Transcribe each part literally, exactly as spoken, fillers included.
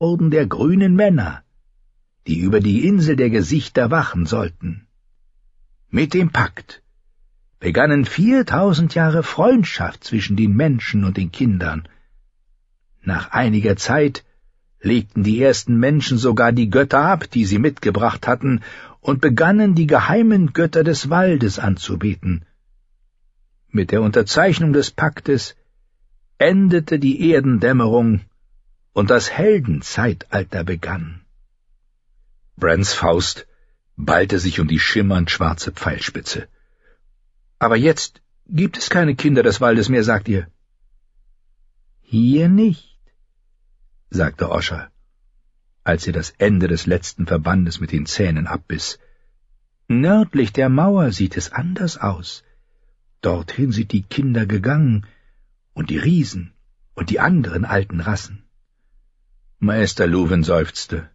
Orden der grünen Männer, die über die Insel der Gesichter wachen sollten. Mit dem Pakt begannen viertausend Jahre Freundschaft zwischen den Menschen und den Kindern. Nach einiger Zeit legten die ersten Menschen sogar die Götter ab, die sie mitgebracht hatten, und begannen die geheimen Götter des Waldes anzubeten. Mit der Unterzeichnung des Paktes endete die Erdendämmerung und das Heldenzeitalter begann. Brans Faust ballte sich um die schimmernd schwarze Pfeilspitze. »Aber jetzt gibt es keine Kinder des Waldes mehr, sagt ihr?« »Hier nicht«, sagte Oscher, als er das Ende des letzten Verbandes mit den Zähnen abbiss. »Nördlich der Mauer sieht es anders aus. Dorthin sind die Kinder gegangen, und die Riesen und die anderen alten Rassen.« Meister Luwin seufzte.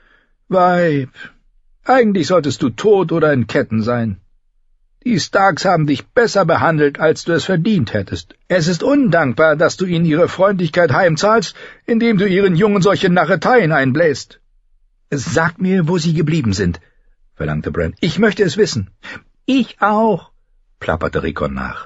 »Weib, eigentlich solltest du tot oder in Ketten sein. Die Starks haben dich besser behandelt, als du es verdient hättest. Es ist undankbar, dass du ihnen ihre Freundlichkeit heimzahlst, indem du ihren Jungen solche Narreteien einbläst.« »Sag mir, wo sie geblieben sind«, verlangte Bran. »Ich möchte es wissen.« »Ich auch«, plapperte Rickon nach.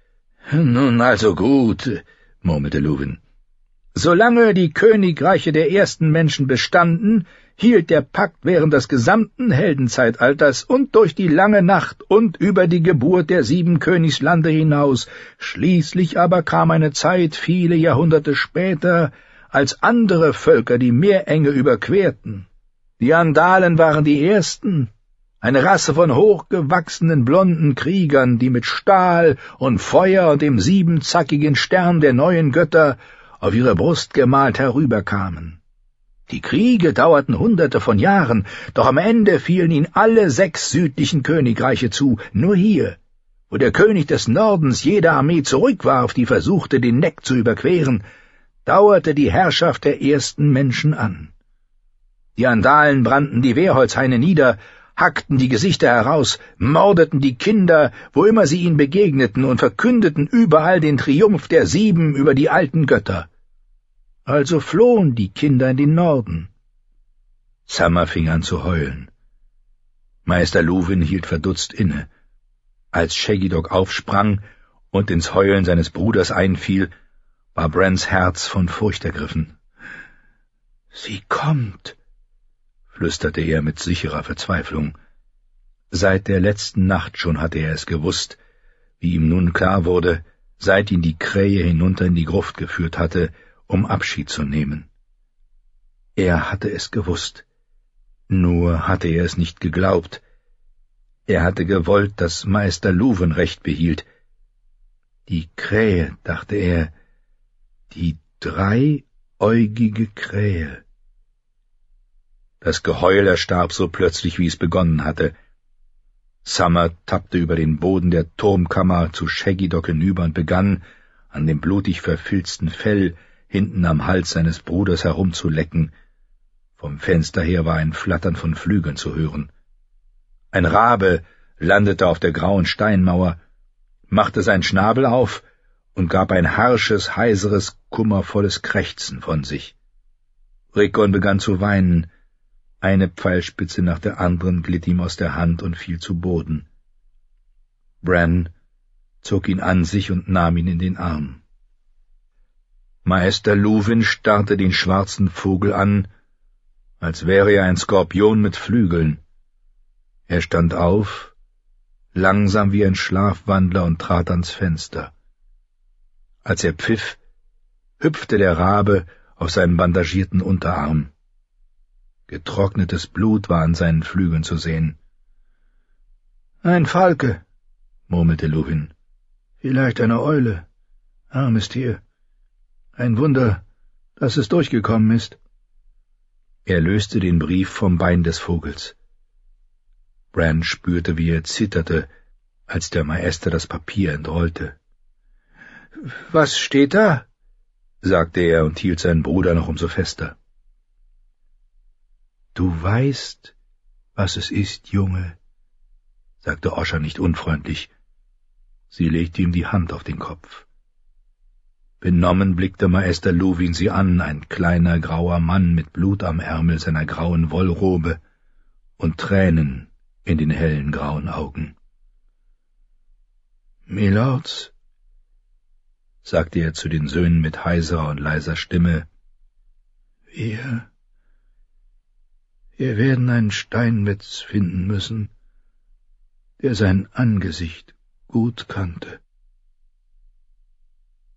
»Nun also gut«, murmelte Luwin. »Solange die Königreiche der ersten Menschen bestanden, hielt der Pakt während des gesamten Heldenzeitalters und durch die lange Nacht und über die Geburt der sieben Königslande hinaus. Schließlich aber kam eine Zeit, viele Jahrhunderte später, als andere Völker die Meerenge überquerten. Die Andalen waren die ersten, eine Rasse von hochgewachsenen blonden Kriegern, die mit Stahl und Feuer und dem siebenzackigen Stern der neuen Götter auf ihre Brust gemalt herüberkamen. Die Kriege dauerten hunderte von Jahren, doch am Ende fielen ihnen alle sechs südlichen Königreiche zu. Nur hier, wo der König des Nordens jede Armee zurückwarf, die versuchte, den Neck zu überqueren, dauerte die Herrschaft der ersten Menschen an. Die Andalen brannten die Wehrholzhaine nieder, hackten die Gesichter heraus, mordeten die Kinder, wo immer sie ihnen begegneten, und verkündeten überall den Triumph der Sieben über die alten Götter. Also flohen die Kinder in den Norden. Summer fing an zu heulen. Meister Luwin hielt verdutzt inne. Als Shaggydog aufsprang und ins Heulen seines Bruders einfiel, war Brans Herz von Furcht ergriffen. »Sie kommt«, flüsterte er mit sicherer Verzweiflung. Seit der letzten Nacht schon hatte er es gewusst, wie ihm nun klar wurde, seit ihn die Krähe hinunter in die Gruft geführt hatte, um Abschied zu nehmen. Er hatte es gewusst, nur hatte er es nicht geglaubt. Er hatte gewollt, dass Meister Luwin Recht behielt. Die Krähe, dachte er, die dreieugige Krähe. Das Geheul erstarb so plötzlich, wie es begonnen hatte. Summer tappte über den Boden der Turmkammer zu Shaggydog hinüber und begann, an dem blutig verfilzten Fell hinten am Hals seines Bruders herumzulecken. Vom Fenster her war ein Flattern von Flügeln zu hören. Ein Rabe landete auf der grauen Steinmauer, machte seinen Schnabel auf und gab ein harsches, heiseres, kummervolles Krächzen von sich. Rickon begann zu weinen. Eine Pfeilspitze nach der anderen glitt ihm aus der Hand und fiel zu Boden. Bran zog ihn an sich und nahm ihn in den Arm. Meister Luwin starrte den schwarzen Vogel an, als wäre er ein Skorpion mit Flügeln. Er stand auf, langsam wie ein Schlafwandler, und trat ans Fenster. Als er pfiff, hüpfte der Rabe auf seinem bandagierten Unterarm. Getrocknetes Blut war an seinen Flügeln zu sehen. »Ein Falke«, murmelte Luwin. »Vielleicht eine Eule. Armes Tier. Ein Wunder, dass es durchgekommen ist.« Er löste den Brief vom Bein des Vogels. Bran spürte, wie er zitterte, als der Maester das Papier entrollte. »Was steht da?« sagte er und hielt seinen Bruder noch umso fester. »Du weißt, was es ist, Junge«, sagte Oscher nicht unfreundlich. Sie legte ihm die Hand auf den Kopf. Benommen blickte Meister Luwin sie an, ein kleiner grauer Mann mit Blut am Ärmel seiner grauen Wollrobe und Tränen in den hellen grauen Augen. »Milords«, sagte er zu den Söhnen mit heiserer und leiser Stimme, »wir, wir werden einen Steinmetz finden müssen, der sein Angesicht gut kannte.